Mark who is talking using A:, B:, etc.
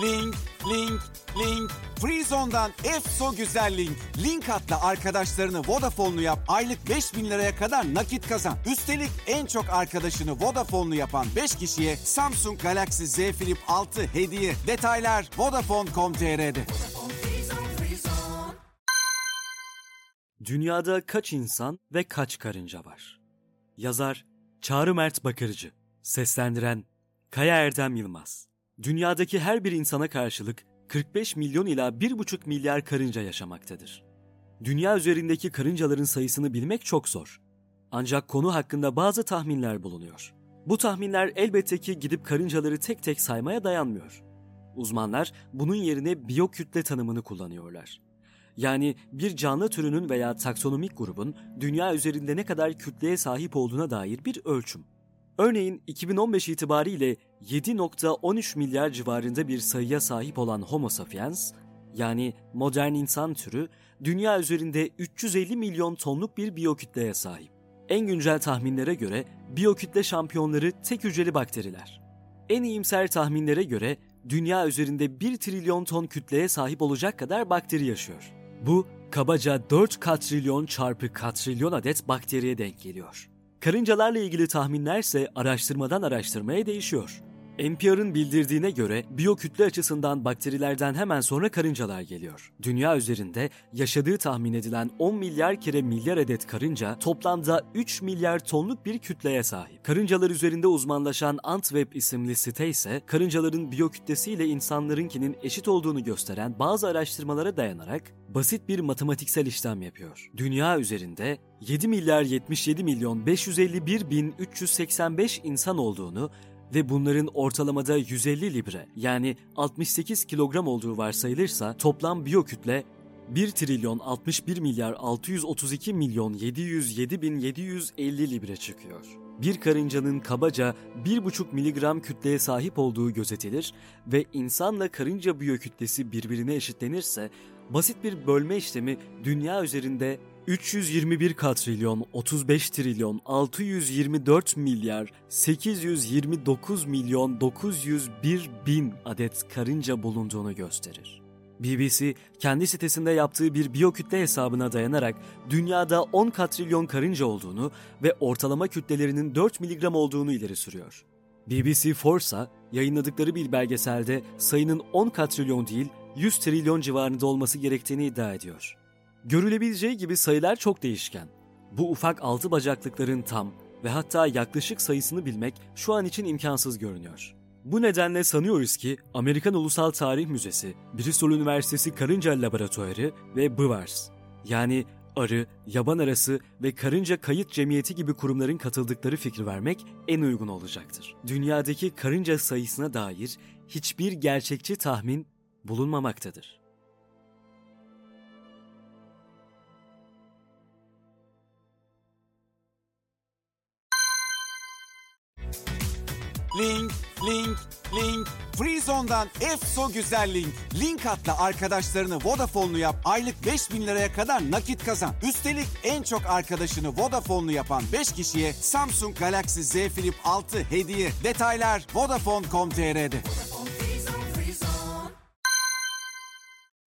A: Link, link, link. Freezone'dan Efso güzel link. Link atla arkadaşlarını Vodafone'lu yap. Aylık 5.000 liraya kadar nakit kazan. Üstelik en çok arkadaşını Vodafone'lu yapan 5 kişiye Samsung Galaxy Z Flip 6 hediye. Detaylar Vodafone.com.tr'de.
B: Dünyada kaç insan ve kaç karınca var? Yazar Çağrı Mert Bakırcı. Seslendiren Kaya Erdem Yılmaz. Dünyadaki her bir insana karşılık 45 milyon ila 1,5 milyar karınca yaşamaktadır. Dünya üzerindeki karıncaların sayısını bilmek çok zor. Ancak konu hakkında bazı tahminler bulunuyor. Bu tahminler elbette ki gidip karıncaları tek tek saymaya dayanmıyor. Uzmanlar bunun yerine biyokütle tanımını kullanıyorlar. Yani bir canlı türünün veya taksonomik grubun dünya üzerinde ne kadar kütleye sahip olduğuna dair bir ölçüm. Örneğin 2015 itibariyle 7,13 milyar civarında bir sayıya sahip olan Homo sapiens, yani modern insan türü, dünya üzerinde 350 milyon tonluk bir biyokütleye sahip. En güncel tahminlere göre biyokütle şampiyonları tek hücreli bakteriler. En iyimser tahminlere göre dünya üzerinde 1 trilyon ton kütleye sahip olacak kadar bakteri yaşıyor. Bu kabaca 4 katrilyon çarpı katrilyon adet bakteriye denk geliyor. Karıncalarla ilgili tahminler ise araştırmadan araştırmaya değişiyor. NPR'ın bildirdiğine göre biyokütle açısından bakterilerden hemen sonra karıncalar geliyor. Dünya üzerinde yaşadığı tahmin edilen 10 milyar kere milyar adet karınca toplamda 3 milyar tonluk bir kütleye sahip. Karıncalar üzerinde uzmanlaşan Antweb isimli site ise karıncaların biyokütlesiyle insanlarınkinin eşit olduğunu gösteren bazı araştırmalara dayanarak basit bir matematiksel işlem yapıyor. Dünya üzerinde 7 milyar 77 milyon 551 bin 385 insan olduğunu ve bunların ortalamada 150 libre yani 68 kilogram olduğu varsayılırsa toplam biyokütle 1 trilyon 61 milyar 632 milyon 707 bin 750 libre çıkıyor. Bir karıncanın kabaca 1,5 miligram kütleye sahip olduğu gözetilir ve insanla karınca biyokütlesi birbirine eşitlenirse basit bir bölme işlemi dünya üzerinde 321 katrilyon 35 trilyon 624 milyar 829 milyon 901 bin adet karınca bulunduğunu gösterir. BBC kendi sitesinde yaptığı bir biyokütle hesabına dayanarak dünyada 10 katrilyon karınca olduğunu ve ortalama kütlelerinin 4 miligram olduğunu ileri sürüyor. BBC Force'a yayınladıkları bir belgeselde sayının 10 katrilyon değil 100 trilyon civarında olması gerektiğini iddia ediyor. Görülebileceği gibi sayılar çok değişken. Bu ufak 6 bacaklıkların tam ve hatta yaklaşık sayısını bilmek şu an için imkansız görünüyor. Bu nedenle sanıyoruz ki Amerikan Ulusal Tarih Müzesi, Bristol Üniversitesi Karınca Laboratuvarı ve BWARS, yani arı, yaban arası ve karınca kayıt cemiyeti gibi kurumların katıldıkları fikri vermek en uygun olacaktır. Dünyadaki karınca sayısına dair hiçbir gerçekçi tahmin bulunmamaktadır.
A: Link, link, link. Freezone'dan Efso güzel link. Link atla arkadaşlarını Vodafone'lu yap. Aylık 5.000 liraya kadar nakit kazan. Üstelik en çok arkadaşını Vodafone'lu yapan 5 kişiye Samsung Galaxy Z Flip 6 hediye. Detaylar Vodafone.com.tr'de.